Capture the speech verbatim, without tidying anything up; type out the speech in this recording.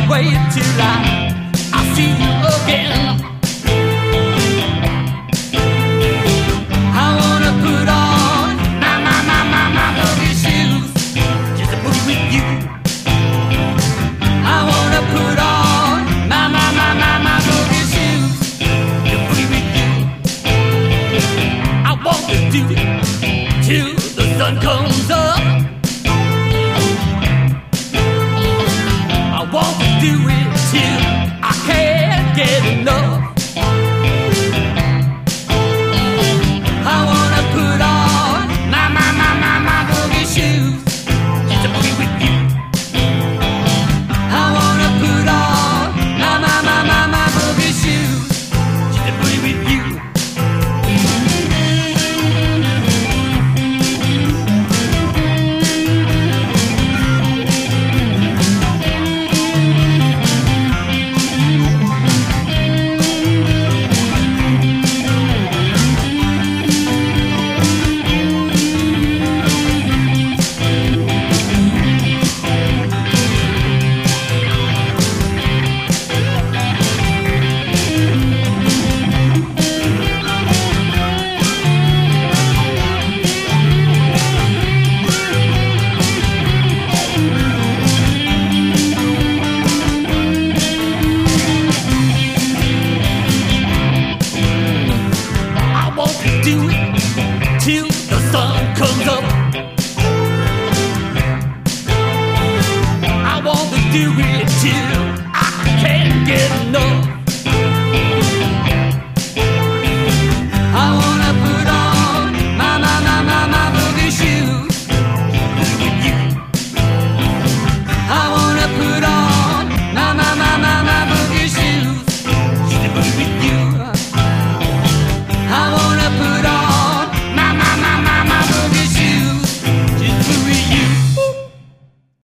wait till I, I see you again. I wanna put on my, my, my, my, my boogie shoes just to boogie with you. I wanna put on my, my, my, my, my boogie shoes to boogie with you. I want to do it till the sun comes up. I want to do it till I can't get enough. I wanna put on my, my, my, my, my boogie shoes just to boogie with you. I wanna put on my, my, my, my, my boogie shoes just to boogie with you. Do it till the sun comes up. I want to do it till